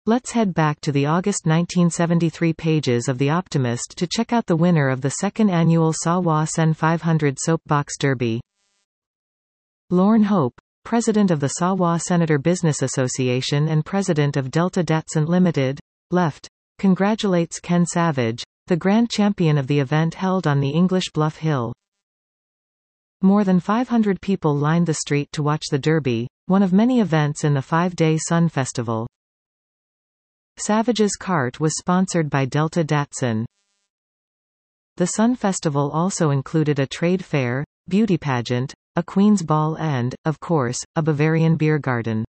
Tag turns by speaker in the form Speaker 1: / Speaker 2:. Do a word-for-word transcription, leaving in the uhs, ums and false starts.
Speaker 1: Let's head back to the August nineteen seventy-three pages of The Optimist to check out the winner of the second annual Sawa Sen five hundred Soapbox Derby. Lorne Hope, President of the Sawa Senator Business Association and President of Delta Datsun Limited, left, congratulates Ken Savage, the grand champion of the event held on the English Bluff Hill. More than five hundred people lined the street to watch the Derby, one of many events in the five-day Sun Festival. Savage's cart was sponsored by Delta Datsun. The Sun Festival also included a trade fair, beauty pageant, a Queen's Ball and, of course, a Bavarian beer garden.